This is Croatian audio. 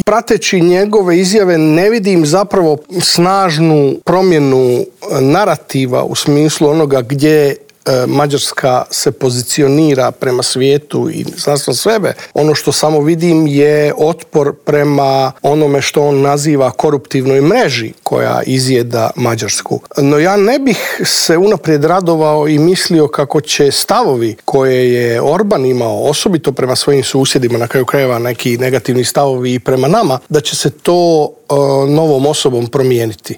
prateći njegove izjave ne vidim zapravo snažnu promjenu narativa u smislu onoga gdje Mađarska se pozicionira prema svijetu i naspram sebe. Ono što samo vidim je otpor prema onome što on naziva koruptivnoj mreži koja izjeda Mađarsku. No ja ne bih se unaprijed radovao i mislio kako će stavovi koje je Orban imao, osobito prema svojim susjedima, na kraju krajeva neki negativni stavovi i prema nama, da će se to novom osobom promijeniti.